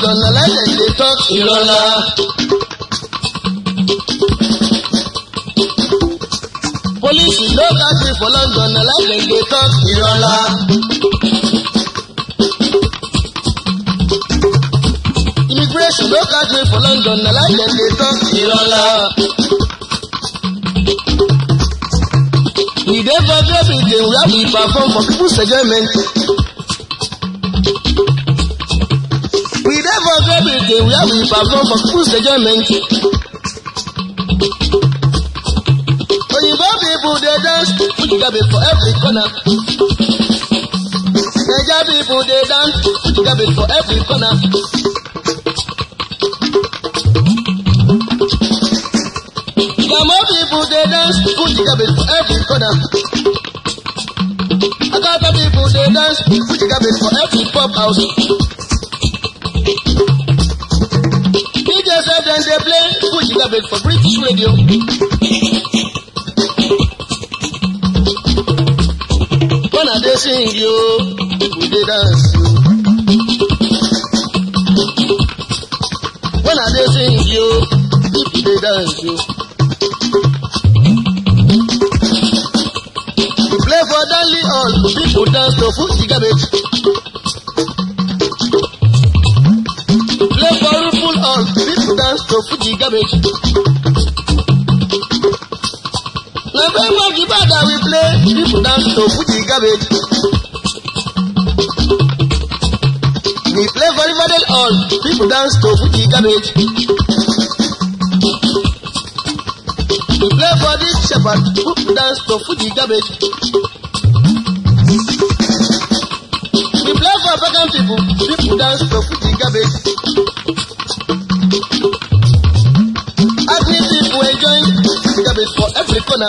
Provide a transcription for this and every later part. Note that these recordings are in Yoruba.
London, na like dem dey talk ìrọ̀lá. Police no catch me for London, na like dem dey talk ìrọ̀lá. Immigration no catch me for London, na like dem dey talk ìrọ̀lá. We dey for everything where we perform for people's enjoyment. We dey for everything where we perform for people's enjoyment. Oyinbo people dey dance, Fuji garbage for every corner. Naija people dey dance, Fuji garbage for every corner. Igamo people dey dance, Fuji garbage for every corner. Akata people dey dance, Fuji garbage for every pop house. DJ said dem dey play Fuji garbage for British radio. When I dey sing yo, people dey dance yo. When I dey sing yo, people dey dance yo. We play for Danley Hall, people dance to Fuji garbage. We play for Ripple Hall, people dance to Fuji garbage. November Gibada we play, people dance to Fuji garbage. We play for Riverdale Hall, people dance to Fuji garbage. We play for this shepherd, people dance to Fuji garbage. We play for pagan people, people dance to Fuji garbage. Agri people enjoying Fuji garbage for every corner.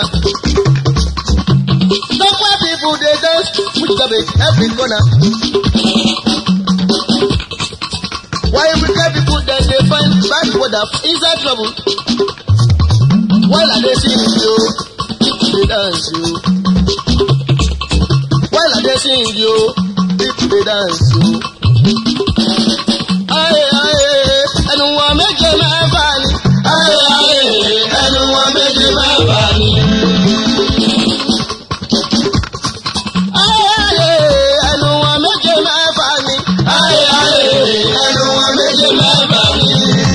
Somewhere people they dance Fuji garbage every corner. Why wicked people then they find bad weather inside trouble? While I dey sing yo, people dey dance yo. While I dey sing yo, people dey dance yo. Aye aye, ẹnu wọn méje mẹ́fà ni. Aye aye, ẹnu wọn méje mẹ́fà ni. Aye aye, ẹnu wọn méje mẹ́fà ni. Aye aye, ẹnu wọn méje mẹ́fà ni.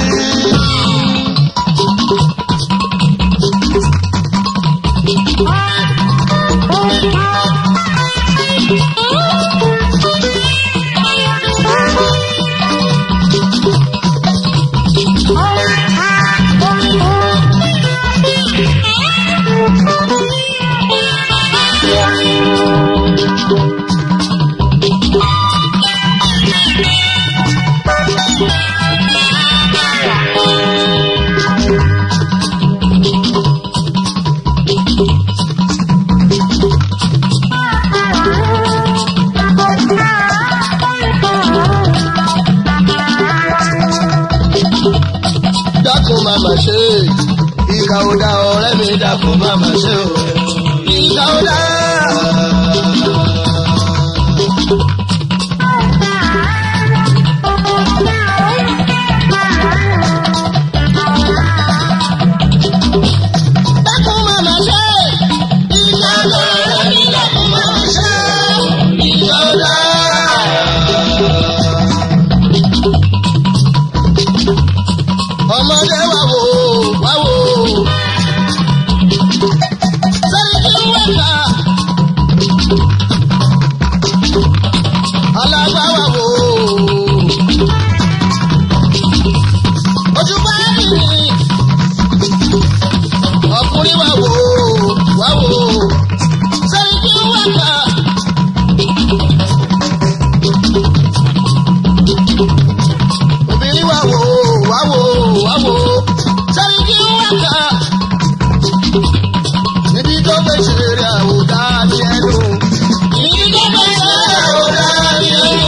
Mama ṣe ìkà ọ̀dà ọ̀rẹ́ mi dàpọ̀ mama ṣe o ìkà ọ̀dà. Dàpọ̀ mama ṣe ìkà ọ̀dà ọ̀rẹ́ mi dàpọ̀ mama ṣe ìkà ọ̀dà. Ọmọdé wá wò wá wò sẹ́ni kí n wẹ̀ka alágbá wá wò ojú bá mi ọkùnrin wá wò sẹ́ni kí n wẹ̀ka. Obìnrin wá wò sẹ́ni kí n wẹ̀ka. Níbi tó fẹ́ ṣeré àwòdà ní ẹnu. Níbi tó fẹ́ ṣeré àwòdà ní ẹnu.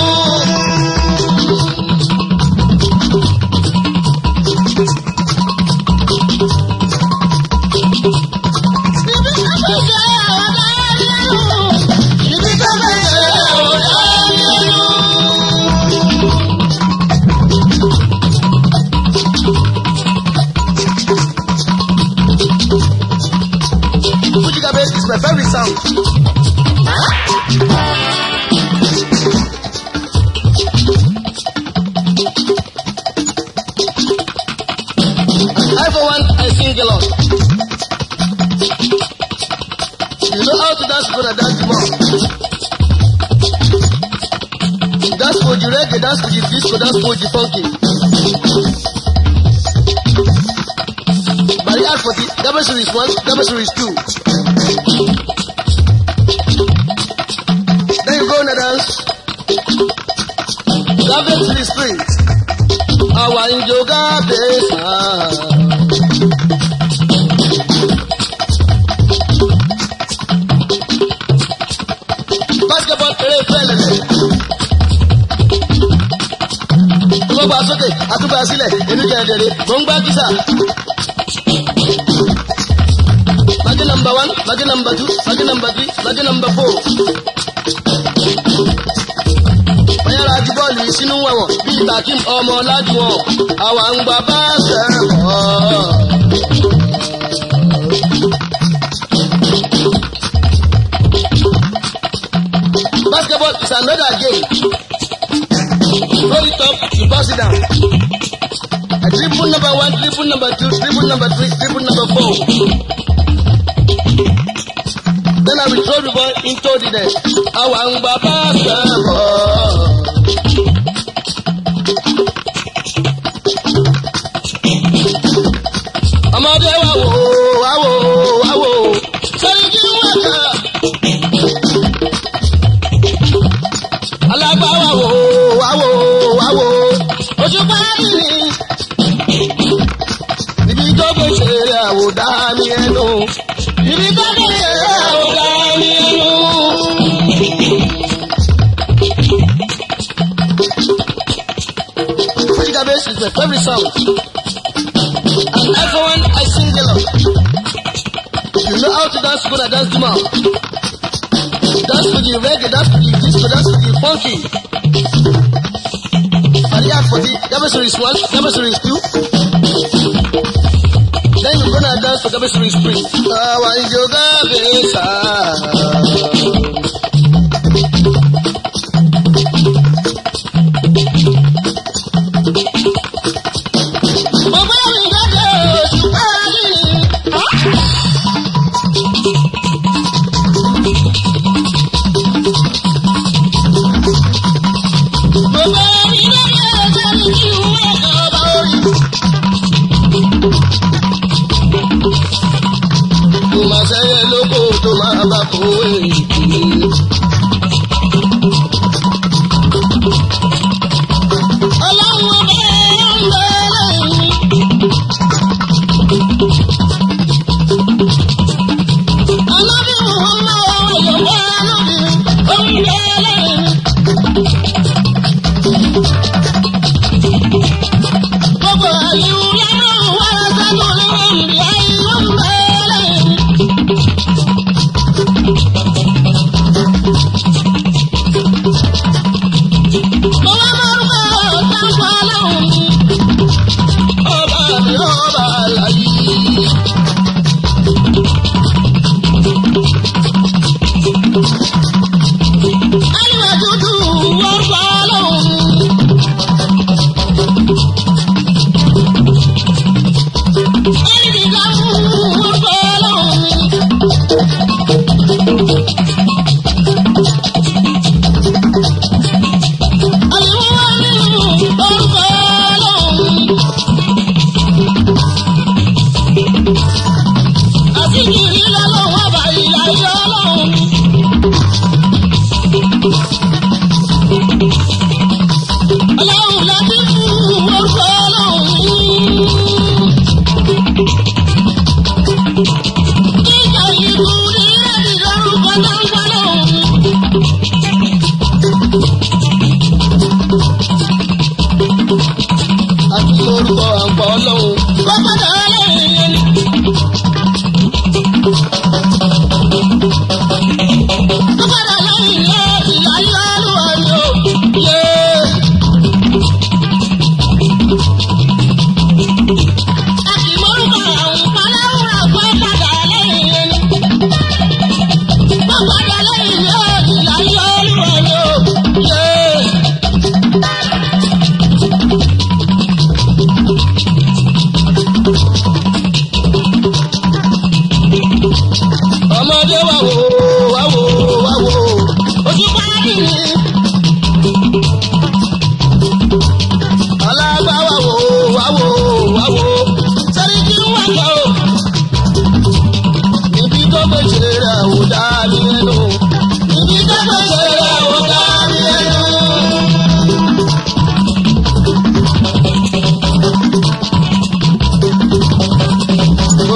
is my favorite sound. I for one, I sing a lot. You know how to dance, you're gonna dance more. Dance for the reggae, dance for the disco, dance for the funky. But the art for the double series 1, double series 2. Then you go on a dance. Double series 3. Our yoga base. Basketball play friendly. Tó bá sókè, àtúgbà sílẹ̀, inú jẹ́ ẹ̀dẹ̀rẹ̀, mò ń gbá kísà. Bagi number 1, bagi number 2, bagi number 3, bagi number 4. Bayara ju bọ́ọ̀lù sínú wẹ̀wọ̀n bí ìtàkìm ọmọ lájúwọ̀n. Àwa ń gba basketball. Basketball is another game. Roll it up, you pass it down. A dribble number 1, dribble number 2, dribble number 3, dribble number 4. Then I will throw the ball into the net. Awangba basketball. Amade wawo. Seriki waka. Alagba wawo. Òṣùpá ni. Ibi tó gbé ṣeré àwòdá mi ẹnu. Ibi tó gbé ṣeré àwòdá mi ẹnu. Africa Bass is my favorite song. And everyone I sing along. You know how to dance, good at dance tomorrow. Dance for the reggae, dance for the disco, dance for the funky. Maria for the double series 1, double series 2. Then you're gonna dance for double series 3. Yoga Besa.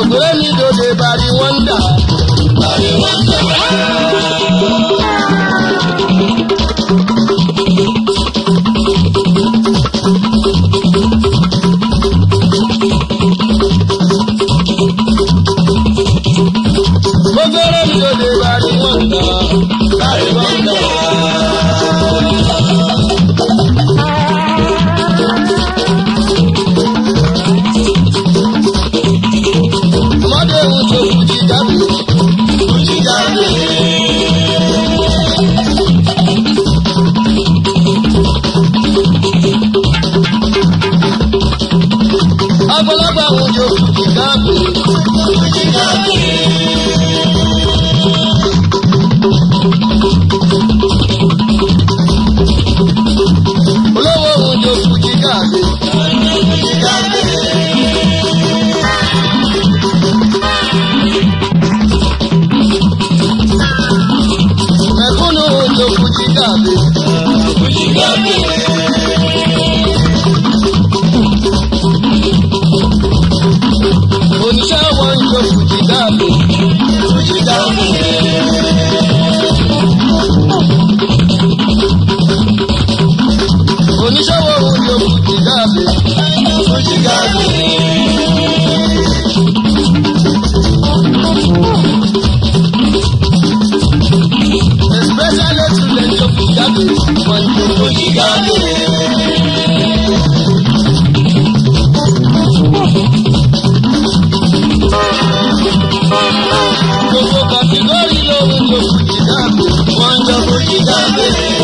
Gbogbo mi dòde bari wọ́ndà. Bari wọ́ndà. Gbogbo mi dòde bari wọ́ndà. Bari wọ́ndà. Àgbàlagbà òjò kùtì gáàbì. Olówó òjò kùtì gáàbì. Mẹ̀kúnnù òjò kùtì gáàbì. Oníṣẹ́ wọn ń jọ kùtì gáàbì. Oníṣẹ́ wọn ń jọ kùtì gáàbì. Especially students jọ kùtì gáàbì. Wọ́n jọ kùtì gáàbì. Gbogbo kàtígórì lóhun jọ kùtì gáàbì. Wọ́n jọ kùtì gáàbì.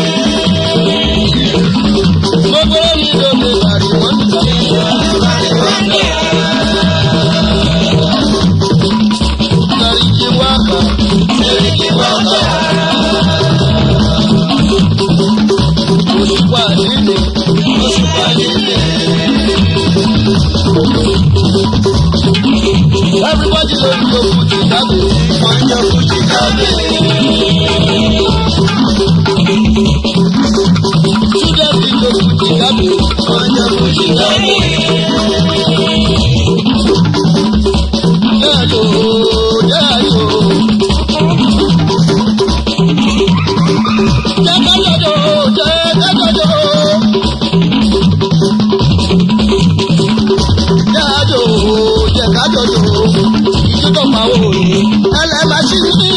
Gbogbo mi lóde bari wọ́ndà. Sàríkì wákà. Òṣùpá nílé. Everybody love you, Fuji Gabe. Wọ́n jẹ́ Fuji Gabe. Student in the Fuji Gabe. Wọ́n jẹ́ Fuji Gabe. Jẹ́yọ̀, jẹ́yọ̀. Jẹ́kájọ́jọ́, jẹ́kájọ́jọ́. Jẹ́kájọ́jọ́, jẹ́kájọ́jọ́. Ìjọba máa wò ó. Ẹlẹ́bàá sí ní.